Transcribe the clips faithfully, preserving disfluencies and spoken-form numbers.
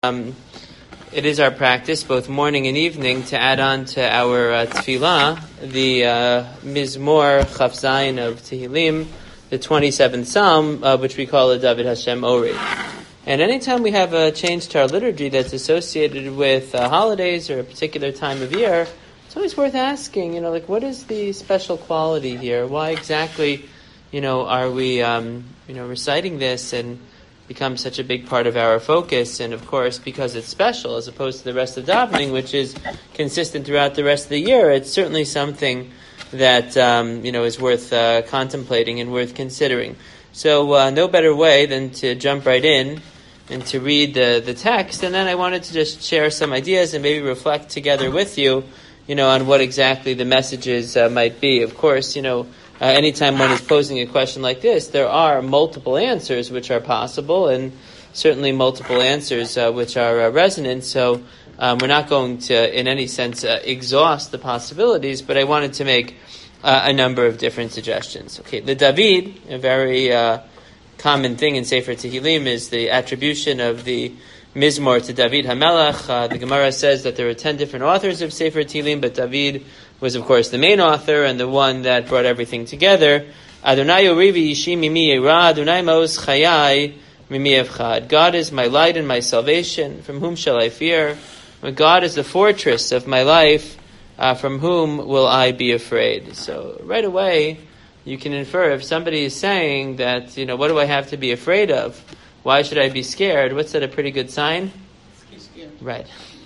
Um, it is our practice, both morning and evening, to add on to our uh, tefillah, the uh, Mizmor Chaf Zayin of Tehillim, the twenty-seventh Psalm, uh, which we call the David Hashem Ori. And anytime we have a change to our liturgy that's associated with uh, holidays or a particular time of year, it's always worth asking, you know, like, what is the special quality here? Why exactly, you know, are we, um, you know, reciting this and become such a big part of our focus? And of course, because it's special as opposed to the rest of davening, which is consistent throughout the rest of the year, it's certainly something that um, you know is worth uh, contemplating and worth considering. So uh, no better way than to jump right in and to read the the text, and then I wanted to just share some ideas and maybe reflect together with you, you know, on what exactly the messages uh, might be. Of course, you know, Uh, anytime one is posing a question like this, there are multiple answers which are possible, and certainly multiple answers uh, which are uh, resonant. So um, we're not going to, in any sense, uh, exhaust the possibilities, but I wanted to make uh, a number of different suggestions. Okay, the David, a very uh, common thing in Sefer Tehillim, is the attribution of the Mizmor to David HaMelech. Uh, the Gemara says that there are ten different authors of Sefer Tehillim, but David was, of course, the main author and the one that brought everything together. Adonai Orivi Yishi Mimi Yira, Adonai Maoz Chayai Mimi Evchad. God is my light and my salvation. From whom shall I fear? God is the fortress of my life. Uh, from whom will I be afraid? So right away, you can infer if somebody is saying that, you know, what do I have to be afraid of? Why should I be scared? What's that a pretty good sign? Right.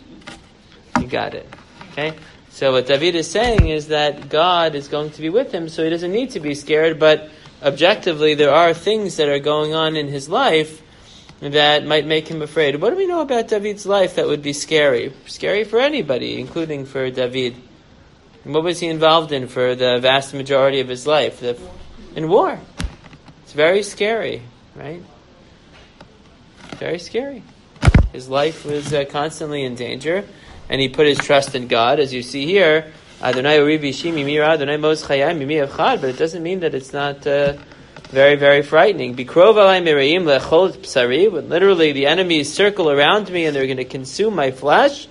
You got it. Okay? So what David is saying is that God is going to be with him, so he doesn't need to be scared, but objectively there are things that are going on in his life that might make him afraid. What do we know about David's life that would be scary? Scary for anybody, including for David. And what was he involved in for the vast majority of his life? The, in war. It's very scary, right? Very scary. His life was uh, constantly in danger. And he put his trust in God, as you see here. Adonai Orivi Shimi Mira, Adonai Maoz Chayai Mimi Evchad. But it doesn't mean that it's not uh, very, very frightening. Bikrov alai miraim lechol psari. When literally the enemies circle around me and they're going to consume my flesh.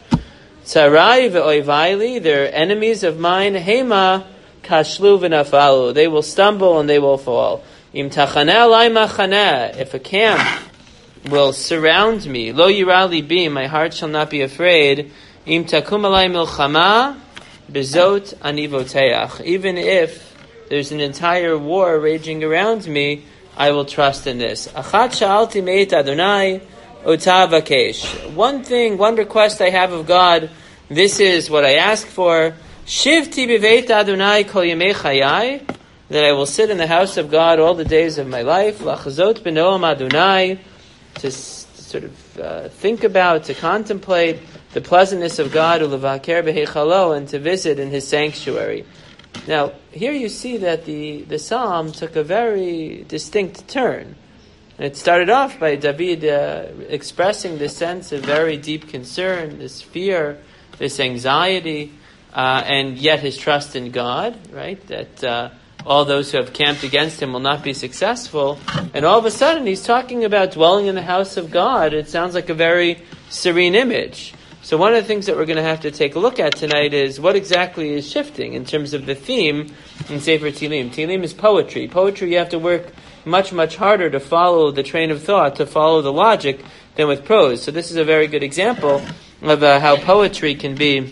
Tzarai ve'oivaili. They're enemies of mine. Hema kashlu v'nafalu. They will stumble and they will fall. Im tachaneh alai machaneh. If a camp will surround me, lo yirali bi, my heart shall not be afraid. Im takum alai milchama, bezot ani voteach. Even if there's an entire war raging around me, I will trust in this. Achat sha'alti meit Adonai, ota vakesh. One thing, one request I have of God, this is what I ask for. Shivti beveit Adonai kol yemei chayai, that I will sit in the house of God all the days of my life. Lachazot b'noam Adonai, to sort of uh, think about, to contemplate the pleasantness of God, ulevaker b'heichalo, and to visit in His sanctuary. Now, here you see that the, the psalm took a very distinct turn. It started off by David uh, expressing this sense of very deep concern, this fear, this anxiety, uh, and yet his trust in God, right? That uh, all those who have camped against him will not be successful. And all of a sudden, he's talking about dwelling in the house of God. It sounds like a very serene image. So one of the things that we're going to have to take a look at tonight is what exactly is shifting in terms of the theme in Sefer Tehillim. Tehillim is poetry. Poetry, you have to work much, much harder to follow the train of thought, to follow the logic, than with prose. So this is a very good example of uh, how poetry can be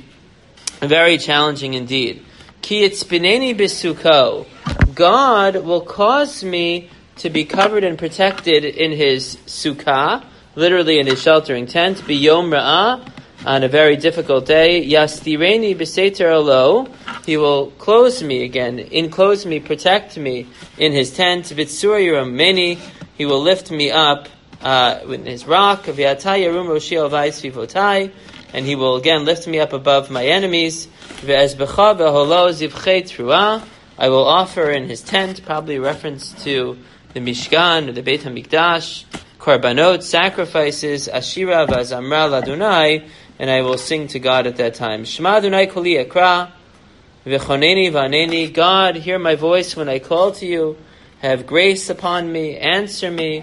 very challenging indeed. Ki itzpineni b'suko. God will cause me to be covered and protected in His sukkah, literally in His sheltering tent, b'yom ra'ah, on a very difficult day. Yastireni b'seter alo. He will close me again, enclose me, protect me in His tent. V'tzur yirameni. He will lift me up uh, in His rock. V'yatai yarum roshi alvai svivotai. And He will again lift me up above my enemies. V'ezbecha v'holo zivchei truah. I will offer in His tent, probably a reference to the Mishkan or the Beit HaMikdash, korbanot, sacrifices, ashira v'azamra l'Adonai, and I will sing to God at that time. Shema Adonai koli ekra, v'choneni v'aneni. God, hear my voice when I call to you. Have grace upon me, answer me.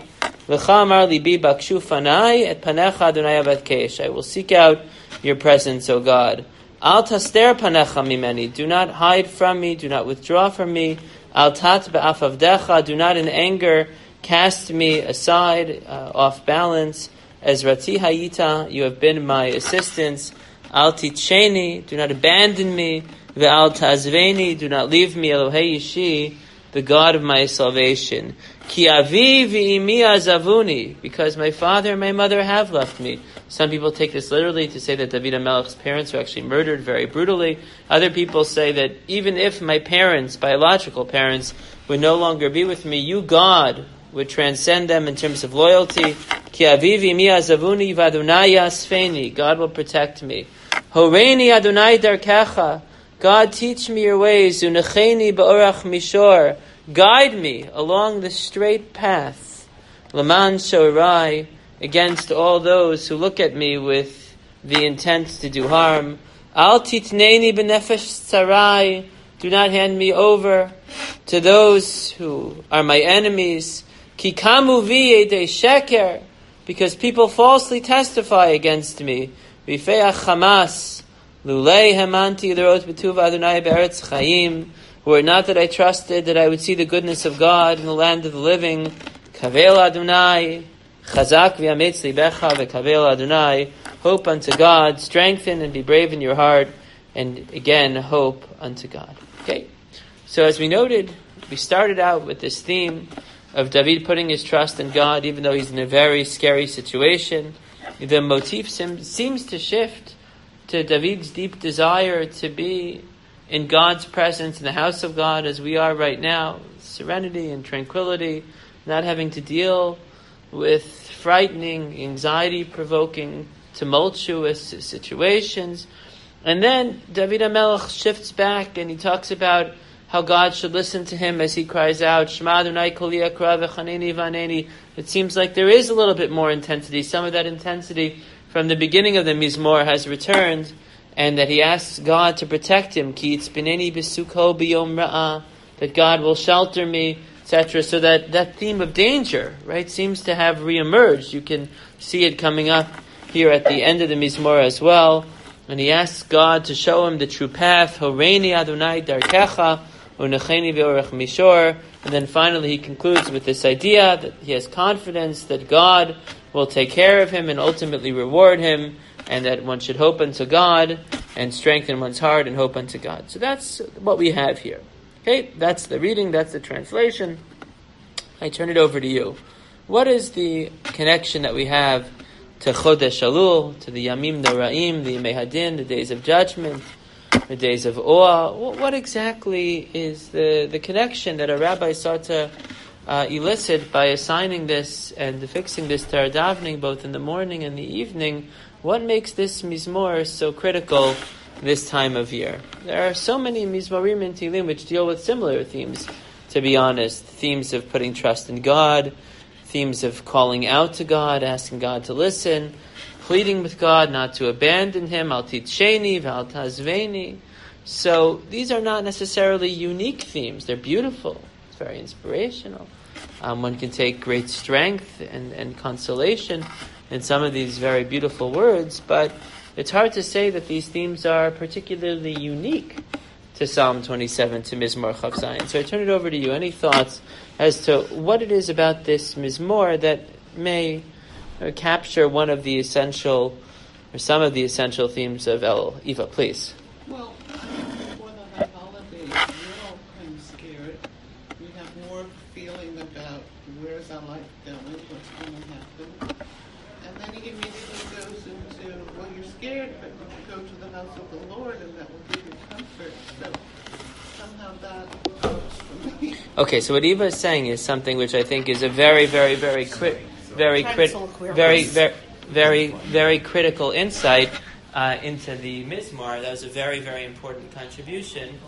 L'cha amar libi bakshu fanai et panecha Adonai avadkesh. I will seek out your presence, O God. Al taster panecha mimeni. Do not hide from me. Do not withdraw from me. Al tat ba'af avdecha. Do not in anger cast me aside, uh, off balance. Ezrati hayita. You have been my assistance. Al ticheni. Do not abandon me. Ve'al ta'azveni. Do not leave me. Elohei Yishi, the God of my salvation. Ki avi v'imi azavuni. Because my father and my mother have left me. Some people take this literally to say that David HaMelech's parents were actually murdered very brutally. Other people say that even if my parents, biological parents, would no longer be with me, you, God, would transcend them in terms of loyalty. Ki avi v'imi azavuni v'Adonai yasfeni. God will protect me. Horeini Adonai darkecha. God, teach me your ways. Unecheni ba'orach mishor. Guide me along the straight path. Laman shorai. Against all those who look at me with the intent to do harm. Al titneni b'nefesh tsarai. Do not hand me over to those who are my enemies. Ki kamu vi yedei sheker. Because people falsely testify against me. V'feach Hamas. Lulei hemanti l'rot b'tuv Adonai be'eretz chayim. Were it not that I trusted that I would see the goodness of God in the land of the living. Kavel Adonai. Chazak v'yametz libecha v'kavel Adonai. Hope unto God, strengthen and be brave in your heart, and again, hope unto God. Okay, so as we noted, we started out with this theme of David putting his trust in God, even though he's in a very scary situation. The motif sim- seems to shift to David's deep desire to be in God's presence, in the house of God, as we are right now, serenity and tranquility, not having to deal with frightening, anxiety-provoking, tumultuous situations. And then David HaMelech shifts back and he talks about how God should listen to him as he cries out, Shema Adonai kol yakra v'chaneni v'aneni. It seems like there is a little bit more intensity. Some of that intensity from the beginning of the Mizmor has returned, and that he asks God to protect him, Ki itzbineni b'suko b'yom ra'ah, that God will shelter me, et cetera. So that, that theme of danger, right, seems to have reemerged. You can see it coming up here at the end of the Mizmor as well. And he asks God to show him the true path. Horeini Adonai darkecha, unecheni v'orach mishor. And then finally he concludes with this idea that he has confidence that God will take care of him and ultimately reward him, and that one should hope unto God and strengthen one's heart and hope unto God. So that's what we have here. Okay, that's the reading, that's the translation. I turn it over to you. What is the connection that we have to Chodesh Elul, to the Yamim Noraim, the Yemei Hadin, the days of judgment, the days of awe? What exactly is the, the connection that a rabbi sought to uh, elicit by assigning this and affixing this to our davening, both in the morning and the evening? What makes this Mizmor so critical this time of year? There are so many Mizmorim in Tehillim which deal with similar themes, to be honest. Themes of putting trust in God, themes of calling out to God, asking God to listen, pleading with God not to abandon Him, al titsheni v'al tazveni. So these are not necessarily unique themes. They're beautiful. It's very inspirational. Um, one can take great strength and, and consolation in some of these very beautiful words, but it's hard to say that these themes are particularly unique to Psalm twenty-seven, to Mizmor Chav Zayin. So I turn it over to you. Any thoughts as to what it is about this Mizmor that may uh, capture one of the essential, or some of the essential themes of El? Eva, please. Well, before the holidays, we're all kind of scared. We have more feeling about where's our life going, what's going to happen. And then he immediately goes into, well, you're scared, but you can go to the house of the Lord, and that will give you comfort. So somehow that works for me. Okay, so what Eva is saying is something which I think is a very, very, very, cri- very, crit- very, very, very, very critical insight uh, into the Mizmor. That was a very, very important contribution.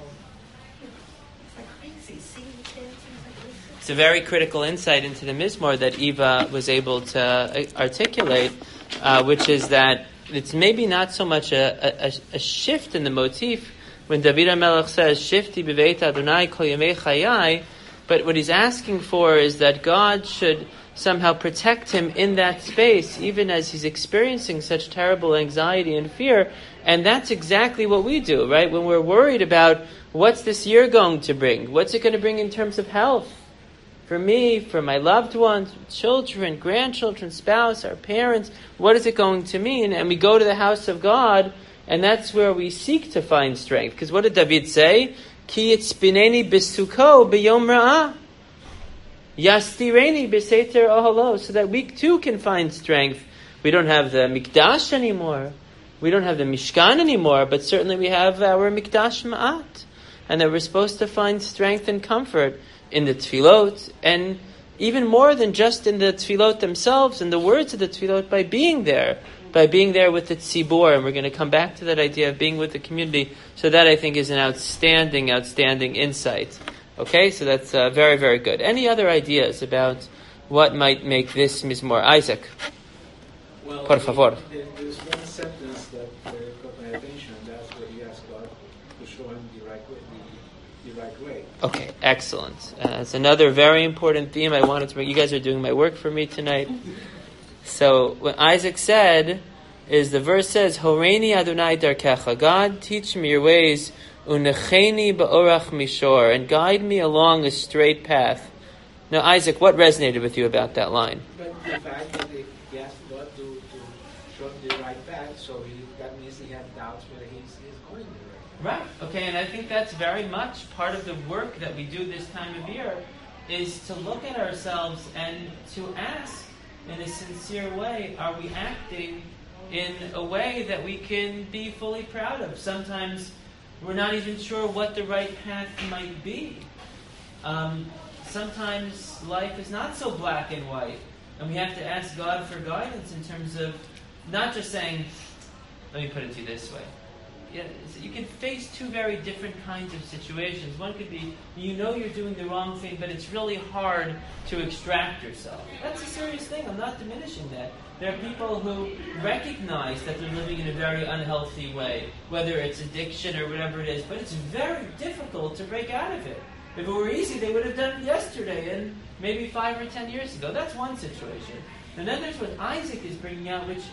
It's a very critical insight into the Mizmor that Eva was able to articulate, uh, which is that it's maybe not so much a, a, a shift in the motif when David HaMelech says, Shifti b'veit Adonai kol yemei chayai, but what he's asking for is that God should somehow protect him in that space, even as he's experiencing such terrible anxiety and fear. And that's exactly what we do, right? When we're worried about what's this year going to bring? What's it going to bring in terms of health? For me, for my loved ones, children, grandchildren, spouse, our parents, what is it going to mean? And we go to the house of God, and that's where we seek to find strength. Because what did David say? Ki yitzpineni b'suko b'yom ra'ah. Yastireni b'seter ohalo. So that we too can find strength. We don't have the mikdash anymore. We don't have the mishkan anymore. But certainly we have our mikdash ma'at. And that we're supposed to find strength and comfort in the tefillot, and even more than just in the tefillot themselves, in the words of the tefillot, by being there, by being there with the tzibor, and we're going to come back to that idea of being with the community. So that, I think, is an outstanding, outstanding insight. Okay, so that's uh, very, very good. Any other ideas about what might make this Mizmor? Isaac, well, por favor. There, there's one sentence that uh, got my attention, and that's where he asked God to show him the right way. The, the right way. Okay, excellent. Uh, it's another very important theme I wanted to bring. You guys are doing my work for me tonight. So what Isaac said is, the verse says, Horeini Adonai darkecha, God, teach me your ways, unecheni ba'orach mishor, and guide me along a straight path. Now, Isaac, what resonated with you about that line? But the fact that he asked God to, to show him the right path, so he, that means he had doubts whether he's, he's going the right path. Right. Okay, and I think that's very much part of the work that we do this time of year, is to look at ourselves and to ask in a sincere way, are we acting in a way that we can be fully proud of? Sometimes we're not even sure what the right path might be. Um, sometimes life is not so black and white, and we have to ask God for guidance in terms of not just saying, let me put it to you this way. Yeah, you can face two very different kinds of situations. One could be, you know you're doing the wrong thing, but it's really hard to extract yourself. That's a serious thing. I'm not diminishing that. There are people who recognize that they're living in a very unhealthy way, whether it's addiction or whatever it is, but it's very difficult to break out of it. If it were easy, they would have done it yesterday and maybe five or ten years ago. That's one situation. And then there's what Isaac is bringing out, which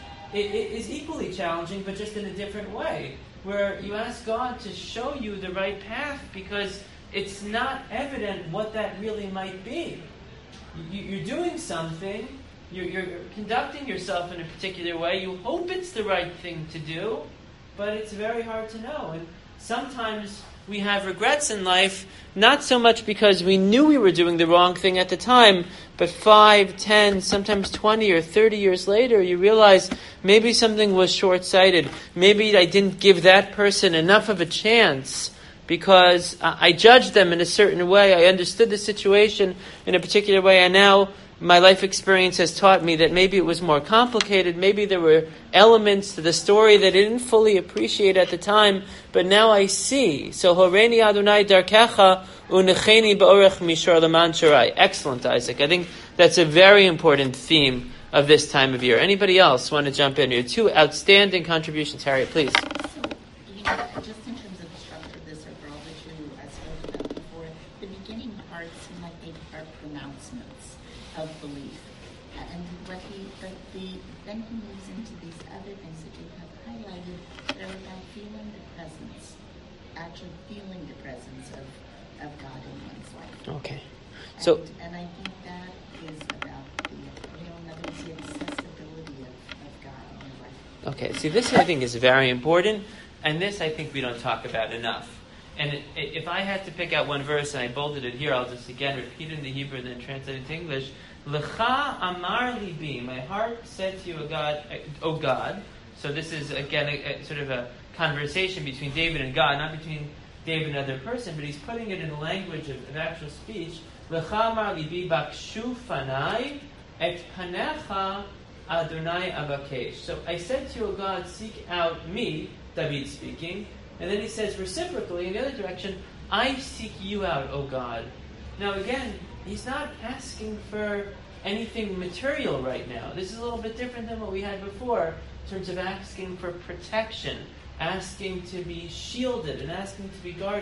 is equally challenging, but just in a different way, where you ask God to show you the right path because it's not evident what that really might be. You're doing something, you're conducting yourself in a particular way, you hope it's the right thing to do, but it's very hard to know. And sometimes we have regrets in life, not so much because we knew we were doing the wrong thing at the time, but five, ten, sometimes twenty or thirty years later, you realize maybe something was short-sighted. Maybe I didn't give that person enough of a chance because I judged them in a certain way. I understood the situation in a particular way, and now my life experience has taught me that maybe it was more complicated. Maybe there were elements to the story that I didn't fully appreciate at the time, but now I see. So, Horeini Adonai darkecha unecheni ba'orech mishor leman sharai. Excellent, Isaac. I think that's a very important theme of this time of year. Anybody else want to jump in here? Two outstanding contributions. Harriet, please. So, you know, just in terms of the structure of this overall that you uh, spoke about before, the beginning parts seem like they are pronouncements of belief. Uh, and what he, but the, then he moves into these other things that you have highlighted that are about feeling the presence, actually feeling the presence of, of God in one's life. Okay. And, So, and I think that is about the, you know, in other words, the accessibility of, of God in your life. okay, see, this I think is very important, and this I think we don't talk about enough. And it, it, if I had to pick out one verse, and I bolded it here, I'll just again repeat it in the Hebrew and then translate it into English. Lecha amar libi, my heart said to you, O God, O God. So this is again a, a, sort of a conversation between David and God, not between David and another person, but he's putting it in the language of, of actual speech. Lecha amar libi bakshu fanai et panecha Adonai abakesh. So I said to you, O God, seek out me, David speaking. And then he says reciprocally, in the other direction, I seek you out, O God. Now again, he's not asking for anything material right now. This is a little bit different than what we had before in terms of asking for protection, asking to be shielded, and asking to be guarded.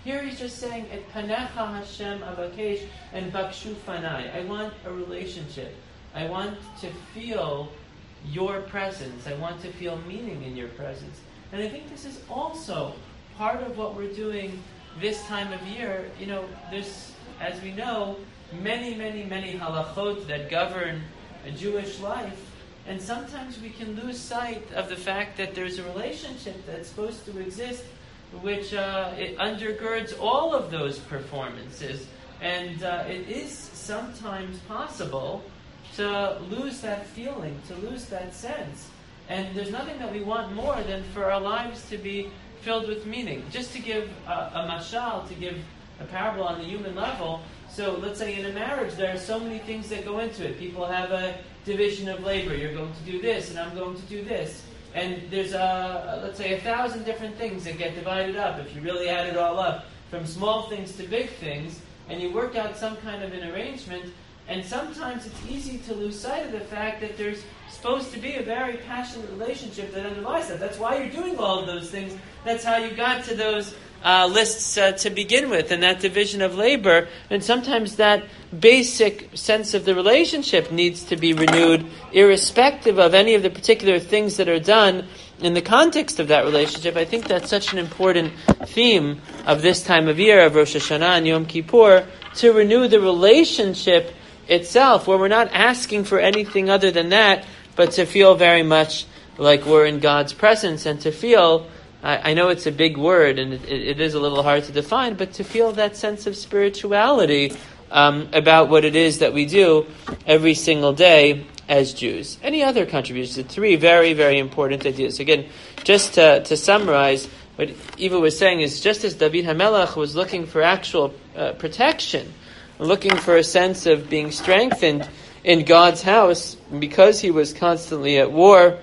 Here he's just saying, Et panecha Hashem avakesh and bakshu fanai. I want a relationship. I want to feel your presence. I want to feel meaning in your presence. And I think this is also part of what we're doing this time of year. You know, there's, as we know, many, many, many halachot that govern a Jewish life. And sometimes we can lose sight of the fact that there's a relationship that's supposed to exist, which uh, it undergirds all of those performances. And uh, it is sometimes possible to lose that feeling, to lose that sense. And there's nothing that we want more than for our lives to be filled with meaning. Just to give a, a mashal, to give a parable on the human level. So let's say in a marriage, there are so many things that go into it. People have a division of labor. You're going to do this, and I'm going to do this. And there's, a, let's say, a thousand different things that get divided up. If you really add it all up, from small things to big things, and you work out some kind of an arrangement, and sometimes it's easy to lose sight of the fact that there's supposed to be a very passionate relationship that underlies that. That's why you're doing all of those things. That's how you got to those uh, lists uh, to begin with, and that division of labor. And sometimes that basic sense of the relationship needs to be renewed, irrespective of any of the particular things that are done in the context of that relationship. I think that's such an important theme of this time of year, of Rosh Hashanah and Yom Kippur, to renew the relationship itself, where we're not asking for anything other than that, but to feel very much like we're in God's presence, and to feel, I, I know it's a big word, and it, it is a little hard to define, but to feel that sense of spirituality um, about what it is that we do every single day as Jews. Any other contributions? The three very, very important ideas. Again, just to, to summarize, what Eva was saying is, just as David HaMelech was looking for actual uh, protection, looking for a sense of being strengthened in God's house, because he was constantly at war.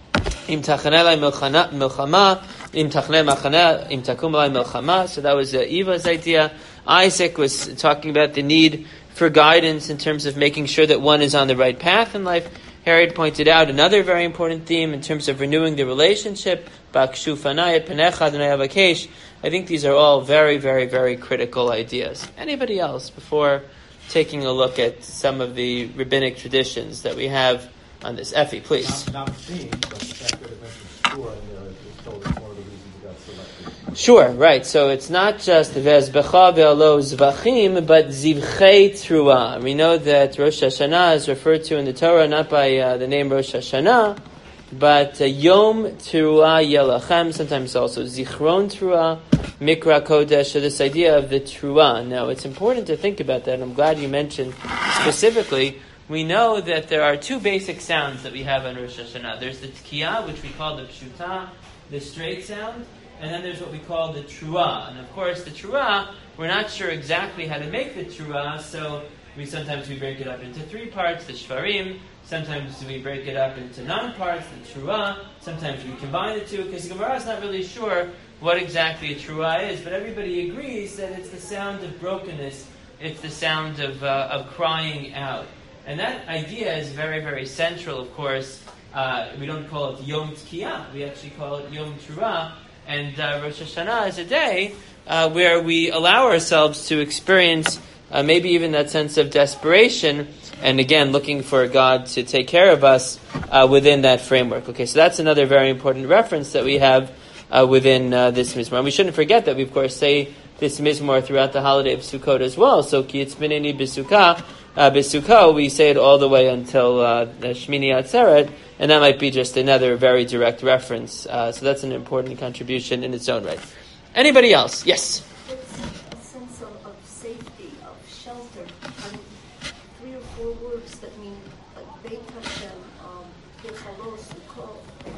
Im tachanei milchama, im tachnei machana, im takum milchama. So that was uh, Eva's idea. Isaac was talking about the need for guidance in terms of making sure that one is on the right path in life. Harriet pointed out another very important theme in terms of renewing the relationship. Bakshu fanai penecha adonai avakesh. I think these are all very, very, very critical ideas. Anybody else before taking a look at some of the rabbinic traditions that we have on this? Effie, please. Not, not theme, but the fact that it mentions Shua in there is told us one of the reasons it got selected. Sure, right. So it's not just Vezbecha ve'alo zvachim, but zivchei truah. We know that Rosh Hashanah is referred to in the Torah not by uh, the name Rosh Hashanah, but uh, Yom Teruah Yelachem, sometimes also Zichron Teruah, Mikra Kodesh, so this idea of the Teruah. Now, it's important to think about that, and I'm glad you mentioned specifically. We know that there are two basic sounds that we have on Rosh Hashanah. There's the Tkiyah, which we call the Pshuta, the straight sound, and then there's what we call the Teruah. And of course, the Teruah, we're not sure exactly how to make the Teruah, so we sometimes we break it up into three parts, the Shvarim. Sometimes we break it up into nine parts, the Teruah. Sometimes we combine the two, because the Gemara is not really sure what exactly a Teruah is, but everybody agrees that it's the sound of brokenness, it's the sound of uh, of crying out. And that idea is very, very central, of course. Uh, we don't call it Yom Tkiyah, we actually call it Yom Teruah. And uh, Rosh Hashanah is a day uh, where we allow ourselves to experience uh, maybe even that sense of desperation, and again, looking for God to take care of us uh, within that framework. Okay, so that's another very important reference that we have uh, within uh, this Mizmor. And we shouldn't forget that we, of course, say this Mizmor throughout the holiday of Sukkot as well. So, Ki Yitzmineni B'Sukkah, uh, B'Sukkah, we say it all the way until uh, the Shmini Atzeret, and that might be just another very direct reference. Uh, so that's an important contribution in its own right. Anybody else? Yes? It's a sense of, of safety, of shelter. I mean, three or four words that mean, like, Beit Hashem, um, Beit Halo, Sukkot,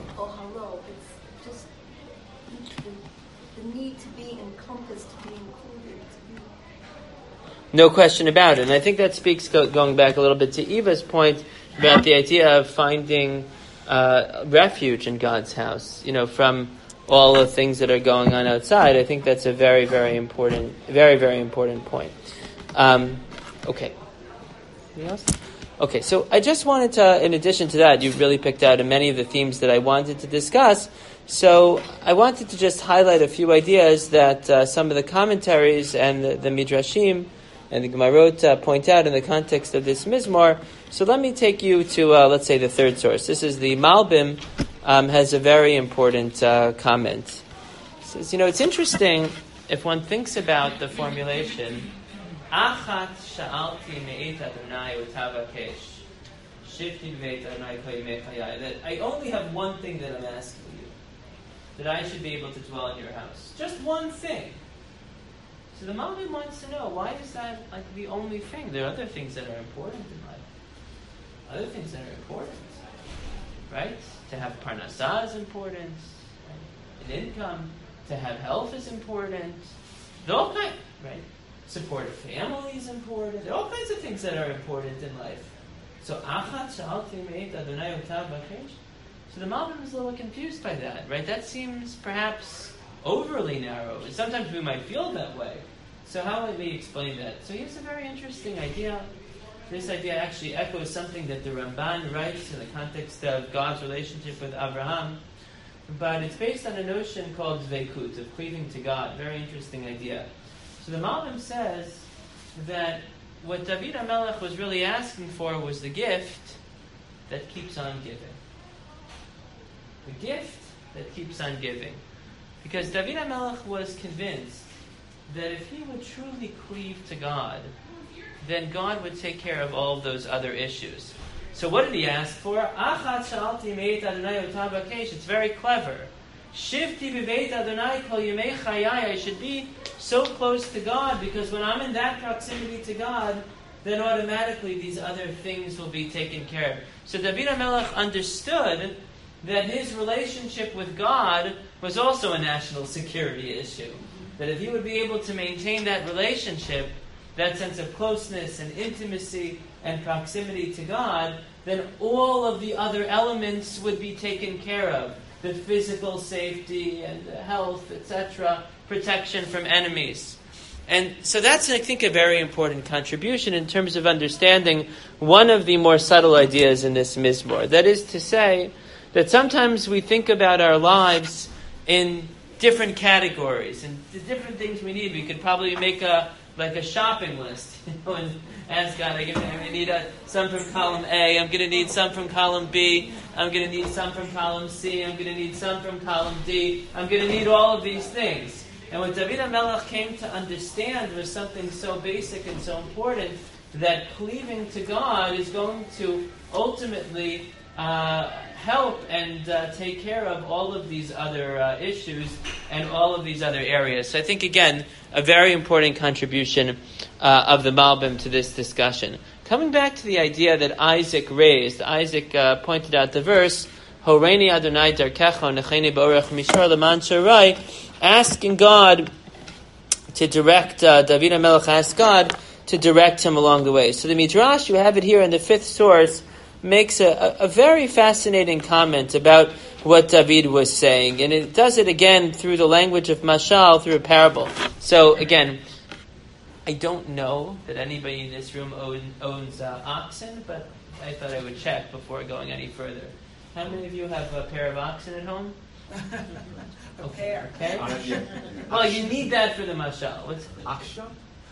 Ohalo. It's just the, the need to be encompassed, to be included, to be... No question about it. And I think that speaks, go, going back a little bit to Eva's point, about the idea of finding uh, refuge in God's house, you know, from all the things that are going on outside. I think that's a very, very important, very, very important point. Um, okay. Anything else? Okay, so I just wanted to, in addition to that, you've really picked out many of the themes that I wanted to discuss. So I wanted to just highlight a few ideas that uh, some of the commentaries and the, the Midrashim and the Gemarot uh, point out in the context of this Mizmor. So let me take you to, uh, let's say, the third source. This is the Malbim, um, has a very important uh, comment. It says, you know, it's interesting if one thinks about the formulation, Achat sha'alti me'et Adonai utavakesh, shifti me'et Adonai kol yimei chayai, that I only have one thing that I'm asking you, that I should be able to dwell in your house. Just one thing. So the Malbim wants to know, why is that like the only thing? There are other things that are important in life. Other things that are important, right? To have parnasah is important, right? An income. To have health is important. There are all kinds, right? Support a family is important. There are all kinds of things that are important in life. So achat sha'alti me'et Adonai utavakesh. So the Malbim is a little confused by that, right? That seems perhaps overly narrow, and sometimes we might feel that way. So how would we explain that? So here's a very interesting idea. This idea actually echoes something that the Ramban writes in the context of God's relationship with Abraham, but it's based on a notion called dveikut, of cleaving to God. Very interesting idea. So the Malbim says that what David HaMelech was really asking for was the gift that keeps on giving. The gift that keeps on giving. Because David HaMelech was convinced that if he would truly cleave to God, then God would take care of all of those other issues. So what did he ask for? Achat sha'alti me'et Adonai utavakesh. It's very clever. Shifti b'beit Adonai kol yimei chayai. I should be so close to God, because when I'm in that proximity to God, then automatically these other things will be taken care of. So David HaMelech understood that his relationship with God was also a national security issue. That if he would be able to maintain that relationship, that sense of closeness and intimacy and proximity to God, then all of the other elements would be taken care of. The physical safety and the health, et cetera, protection from enemies. And so that's, I think, a very important contribution in terms of understanding one of the more subtle ideas in this Mizmor. That is to say, that sometimes we think about our lives in different categories and the different things we need. We could probably make a like a shopping list, you know, and ask God, I'm going to need a, some from column A, I'm going to need some from column B, I'm going to need some from column C, I'm going to need some from column D, I'm going to need all of these things. And what David HaMelech came to understand was something so basic and so important, that cleaving to God is going to ultimately uh, help and uh, take care of all of these other uh, issues and all of these other areas. So I think, again, a very important contribution uh, of the Malbim to this discussion. Coming back to the idea that Isaac raised, Isaac uh, pointed out the verse, Horeini Adonai darkecha necheni b'orech mishar leman sharai, asking God to direct, uh, David HaMelech asked God to direct him along the way. So the Midrash, you have it here in the fifth source, makes a, a very fascinating comment about what David was saying. And it does it again through the language of mashal, through a parable. So again, I don't know that anybody in this room own, owns uh, oxen, but I thought I would check before going any further. How many of you have a pair of oxen at home? Okay. Okay. Well, you need that for the mashal. What's Aksha?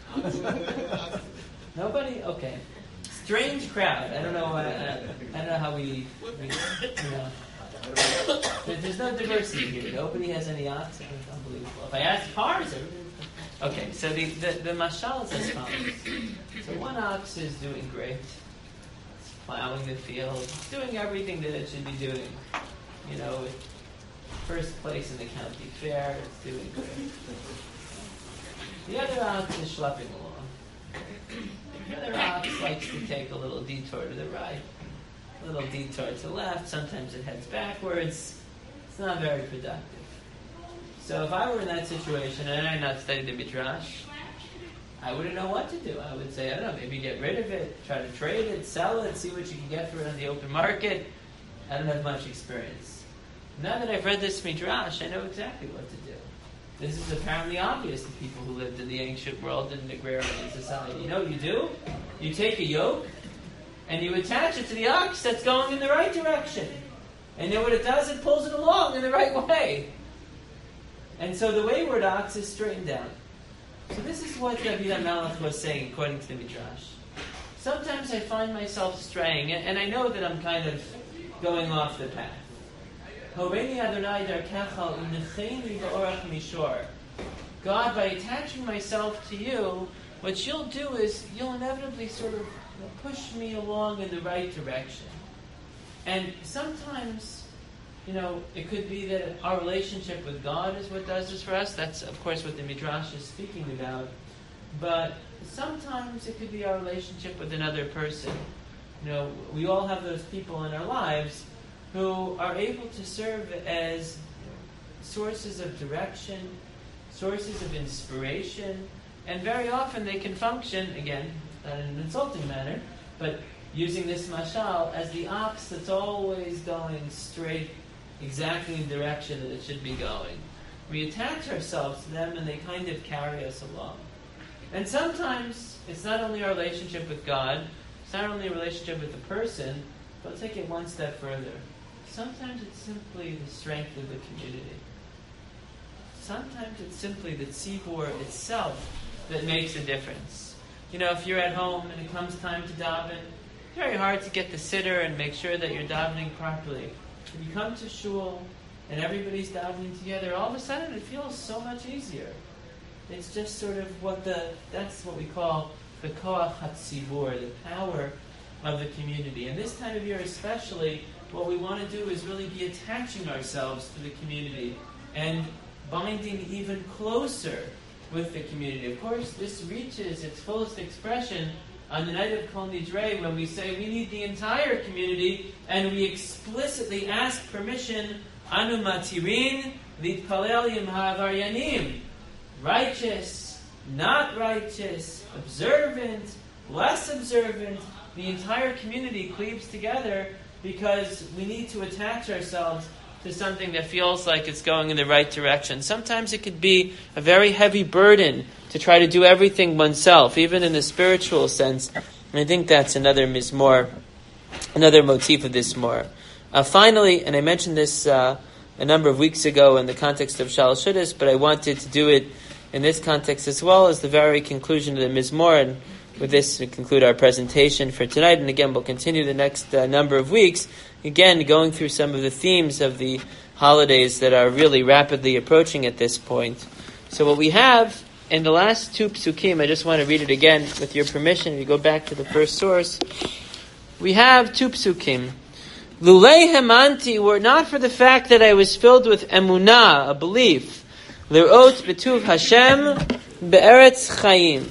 Nobody? Okay. Strange crowd. I don't know. Uh, I don't know how we, we you know. There's no diversity here. Nobody has any oxen. It's unbelievable. If I ask cars, okay. So the the, the mashal is as follows. So one ox is doing great. It's plowing the field. It's doing everything that it should be doing. You know, first place in the county fair. It's doing great. The other ox is schlepping along. The other ox likes to take a little detour to the right, a little detour to the left. Sometimes it heads backwards. It's not very productive. So if I were in that situation and I had not studied the Midrash, I wouldn't know what to do. I would say, I don't know, maybe get rid of it, try to trade it, sell it, see what you can get for it on the open market. I don't have much experience. Now that I've read this Midrash, I know exactly what to do. This is apparently obvious to people who lived in the ancient world in an agrarian society. You know what you do? You take a yoke, and you attach it to the ox that's going in the right direction. And then what it does, it pulls it along in the right way. And so the wayward ox is straightened out. So this is what David HaMelech was saying according to the Midrash. Sometimes I find myself straying, and I know that I'm kind of going off the path. God, by attaching myself to you, what you'll do is you'll inevitably sort of push me along in the right direction. And sometimes, you know, it could be that our relationship with God is what does this for us. That's, of course, what the Midrash is speaking about. But sometimes it could be our relationship with another person. You know, we all have those people in our lives who are able to serve as sources of direction, sources of inspiration, and very often they can function, again, not in an insulting manner, but using this mashal as the ox that's always going straight, exactly in the direction that it should be going. We attach ourselves to them and they kind of carry us along. And sometimes it's not only our relationship with God, it's not only a relationship with the person, but let's take it one step further. Sometimes it's simply the strength of the community. Sometimes it's simply the tzibur itself that makes a difference. You know, if you're at home and it comes time to daven, it's very hard to get the sitter and make sure that you're davening properly. When you come to shul and everybody's davening together, all of a sudden it feels so much easier. It's just sort of what the, that's what we call the koach hatzibur, the power of the community. And this time of year especially, what we want to do is really be attaching ourselves to the community and binding even closer with the community. Of course, this reaches its fullest expression on the night of Kol Nidrei when we say we need the entire community and we explicitly ask permission, Anu matirin litpalel yim ha'avaryanim. Righteous, not righteous, observant, less observant, the entire community cleaves together because we need to attach ourselves to something that feels like it's going in the right direction. Sometimes it could be a very heavy burden to try to do everything oneself, even in the spiritual sense. And I think that's another mizmor, another motif of this mizmor. Uh, finally, and I mentioned this uh, a number of weeks ago in the context of Shalosh Shudas, but I wanted to do it in this context as well as the very conclusion of the mizmor. And with this, we conclude our presentation for tonight. And again, we'll continue the next uh, number of weeks, again, going through some of the themes of the holidays that are really rapidly approaching at this point. So what we have in the last two psukim, I just want to read it again with your permission. If you go back to the first source, we have two psukim. Lulei hemanti, were it not for the fact that I was filled with emunah, a belief, lirot betuv Hashem be'eretz chayim.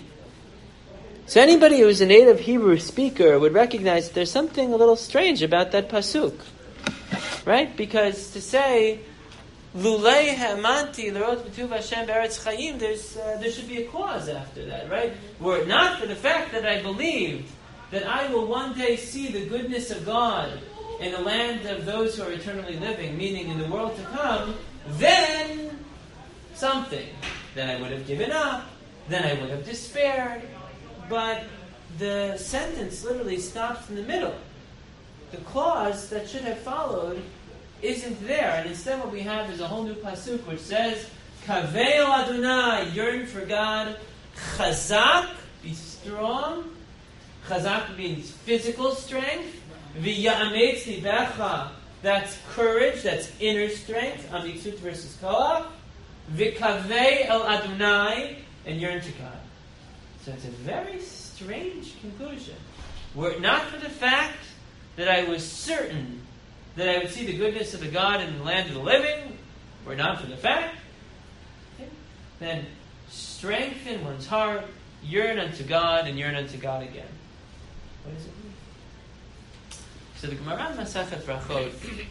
So anybody who's a native Hebrew speaker would recognize that there's something a little strange about that pasuk, right? Because to say "Lulei ha'amanti l'rot b'tuv Hashem be'eretz chayim," there's uh, there should be a clause after that, right? Were it not for the fact that I believed that I will one day see the goodness of God in the land of those who are eternally living, meaning in the world to come, then something. Then I would have given up. Then I would have despaired. But the sentence literally stops in the middle. The clause that should have followed isn't there. And instead what we have is a whole new pasuk which says, Kaveil Adonai, yearn for God. Chazak, be strong. Chazak means physical strength. V'ya'ametz libecha, that's courage, that's inner strength. Amitzut versus koach. V'kavei el Adonai, and yearn to God. So it's a very strange conclusion. Were it not for the fact that I was certain that I would see the goodness of the God in the land of the living, were it not for the fact, okay, then strengthen one's heart, yearn unto God, and yearn unto God again. What does it mean? So the Gemara in Masechet Brachot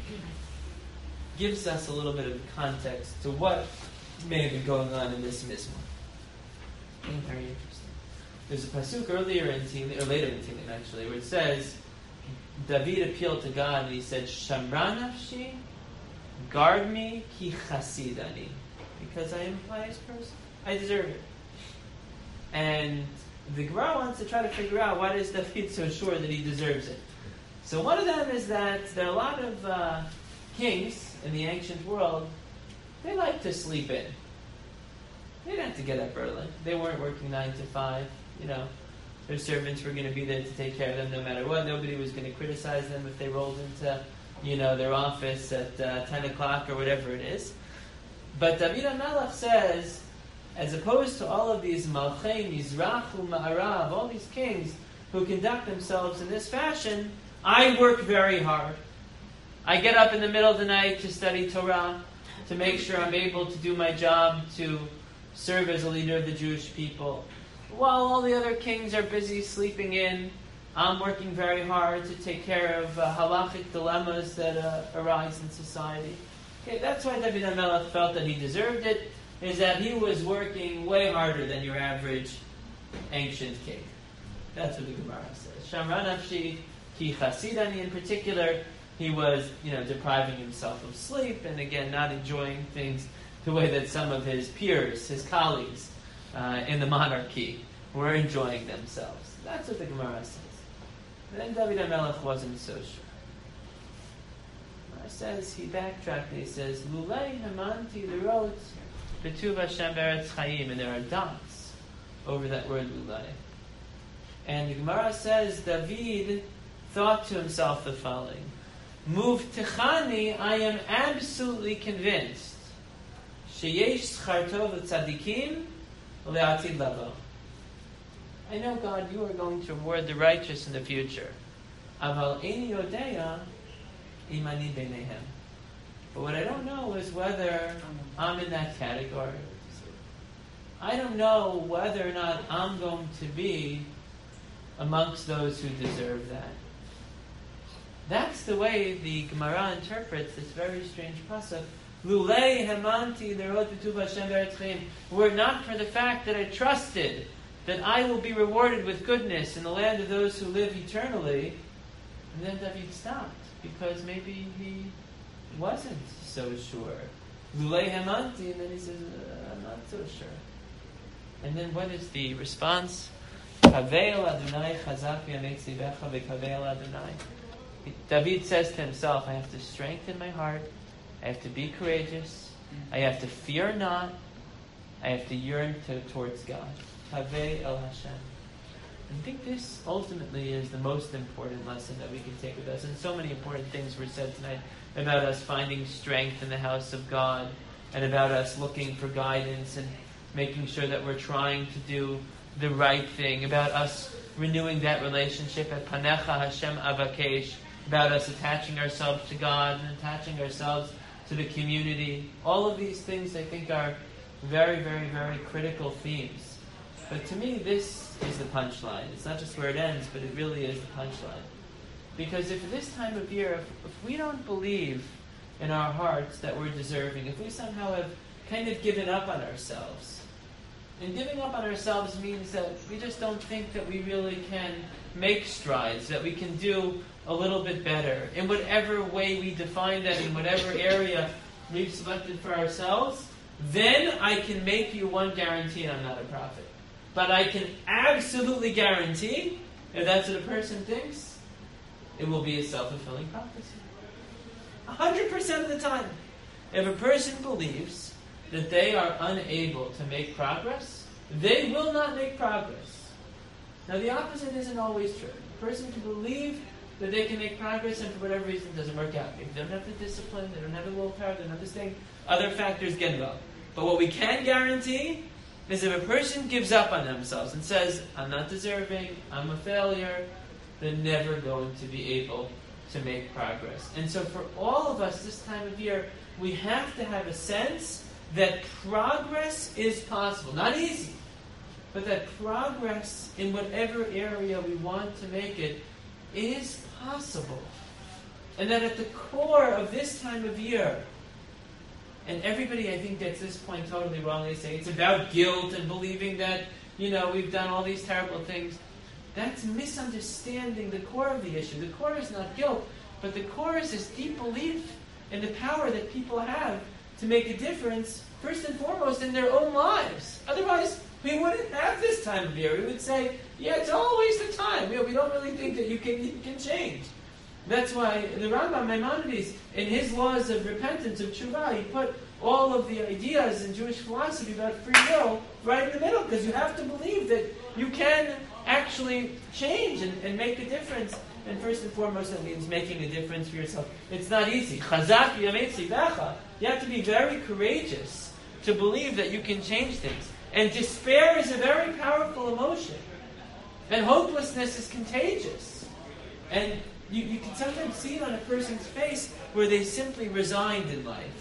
gives us a little bit of context to what may have been going on in this mizmor. Very interesting. There's a pasuk earlier in Tehillim, or later in Tehillim actually, where it says, David appealed to God and he said, Shamra nafshi, guard me, ki chasidani, because I am a pious person. I deserve it. And the Gemara wants to try to figure out why is David so sure that he deserves it. So one of them is that there are a lot of uh, kings in the ancient world, they like to sleep in. They didn't have to get up early. They weren't working nine to five. You know, their servants were going to be there to take care of them no matter what. Nobody was going to criticize them if they rolled into, you know, their office at uh, ten o'clock or whatever it is. But David HaMelech says, as opposed to all of these Malchei Mizrach u'Ma'arav, all these kings who conduct themselves in this fashion, I work very hard. I get up in the middle of the night to study Torah, to make sure I'm able to do my job, to serve as a leader of the Jewish people. While all the other kings are busy sleeping in, I'm working very hard to take care of uh, halachic dilemmas that uh, arise in society. Okay, that's why David HaMelech felt that he deserved it, is that he was working way harder than your average ancient king. That's what the Gemara says. Shamra nafshi ki chasidani, in particular, he was, you know, depriving himself of sleep, and again, not enjoying things the way that some of his peers, his colleagues uh, in the monarchy were enjoying themselves. That's what the Gemara says. And then David HaMelech wasn't so sure. It says, he backtracked and he says, Lulei hamanti l'rot b'tuv Hashem be'eretz chayim, and there are dots over that word lulei. And the Gemara says, David thought to himself the following, Muvtechani, I am absolutely convinced, sheyesh schar tov l'tzadikim le'atid lavo. I know, God, you are going to reward the righteous in the future. Aval eini yodeya imani beinehem. But what I don't know is whether I'm in that category. I don't know whether or not I'm going to be amongst those who deserve that. That's the way the Gemara interprets this very strange pasuk. Lulei hamanti l'rot b'tuv Hashem be'eretz chayim. Were it not for the fact that I trusted that I will be rewarded with goodness in the land of those who live eternally, and then David stopped, because maybe he wasn't so sure. Lulei hamanti, and then he says, uh, I'm not so sure. And then what is the response? Kavei el Adonai chazak v'yametz libecha v'kavei el Adonai. David says to himself, I have to strengthen my heart, I have to be courageous, I have to fear not, I have to yearn to, towards God. Kavei el Hashem. I think this ultimately is the most important lesson that we can take with us. And so many important things were said tonight about us finding strength in the house of God, and about us looking for guidance and making sure that we're trying to do the right thing, about us renewing that relationship at Panecha Hashem Avakesh, about us attaching ourselves to God and attaching ourselves to the community. All of these things I think are very, very, very critical themes. But to me, this is the punchline. It's not just where it ends, but it really is the punchline. Because if this time of year, if, if we don't believe in our hearts that we're deserving, if we somehow have kind of given up on ourselves, and giving up on ourselves means that we just don't think that we really can make strides, that we can do a little bit better, in whatever way we define that, in whatever area we've selected for ourselves, then I can make you one guarantee I'm not a prophet. But I can absolutely guarantee, if that's what a person thinks, it will be a self-fulfilling prophecy. A hundred percent of the time. If a person believes that they are unable to make progress, they will not make progress. Now the opposite isn't always true. A person can believe that they can make progress, and for whatever reason it doesn't work out. Maybe they don't have the discipline, they don't have the willpower, they don't have this thing. Other factors get involved. But what we can guarantee is if a person gives up on themselves and says, I'm not deserving, I'm a failure, they're never going to be able to make progress. And so for all of us this time of year, we have to have a sense that progress is possible. Not easy, but that progress in whatever area we want to make it is possible. And that at the core of this time of year, and everybody, I think, gets this point totally wrong. They say it's about guilt and believing that, you know, we've done all these terrible things. That's misunderstanding the core of the issue. The core is not guilt, but the core is this deep belief in the power that people have to make a difference, first and foremost, in their own lives. Otherwise, we wouldn't have this time of year. We would say, yeah, it's all a waste of time. You know, we don't really think that you can you can change. That's why the Rambam Maimonides, in his laws of repentance, of tshuva, he put all of the ideas in Jewish philosophy about free will right in the middle, because you have to believe that you can actually change and, and make a difference. And first and foremost, that means making a difference for yourself. It's not easy. Chazak v'yamet tzivcha. You have to be very courageous to believe that you can change things. And despair is a very powerful emotion. And hopelessness is contagious. And you, you can sometimes see it on a person's face where they simply resigned in life.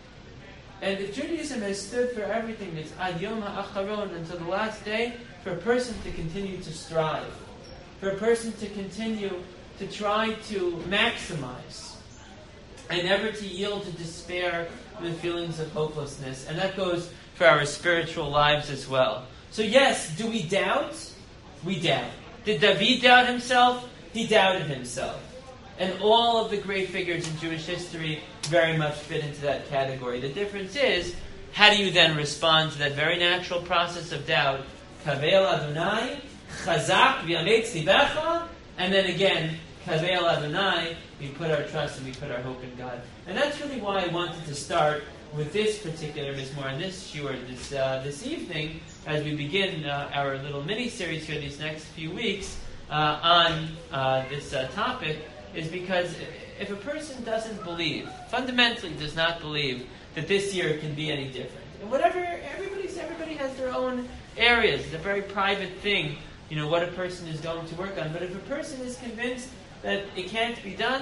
And if Judaism has stood for everything, it's ad yom ha'acharon, until the last day, for a person to continue to strive. For a person to continue to try to maximize. And never to yield to despair and the feelings of hopelessness. And that goes for our spiritual lives as well. So yes, do we doubt? We doubt. Did David doubt himself? He doubted himself. And all of the great figures in Jewish history very much fit into that category. The difference is, how do you then respond to that very natural process of doubt? Kavel Adonai, Chazak v'yamet tzivcha, and then again, Kavel Adonai, we put our trust and we put our hope in God. And that's really why I wanted to start with this particular Mizmor and this shiur this uh, this evening, as we begin uh, our little mini-series here these next few weeks uh, on uh, this uh, topic, is because if a person doesn't believe, fundamentally does not believe, that this year can be any different, and whatever, everybody's, everybody has their own areas, it's a very private thing, you know, what a person is going to work on. But if a person is convinced that it can't be done,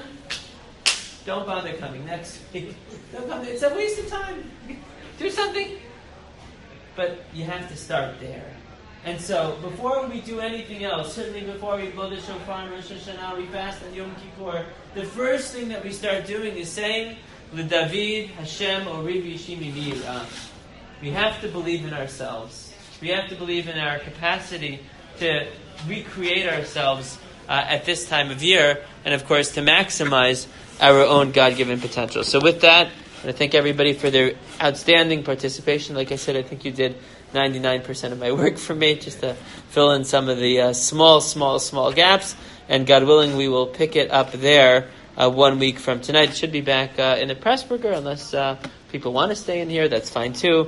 don't bother coming next week. Don't bother. It's a waste of time. Do something. But you have to start there. And so, before we do anything else, certainly before we blow the shofar on Rosh Hashanah, we fast on Yom Kippur, the first thing that we start doing is saying, L'David Hashem Oriv Yishimi Mi'ira. We have to believe in ourselves. We have to believe in our capacity to recreate ourselves uh, at this time of year, and of course to maximize our own God-given potential. So with that, I want to thank everybody for their outstanding participation. Like I said, I think you did ninety-nine percent of my work for me, just to fill in some of the uh, small, small, small gaps. And God willing, we will pick it up there uh, one week from tonight. It should be back uh, in the Pressburger, unless uh, people want to stay in here, that's fine too.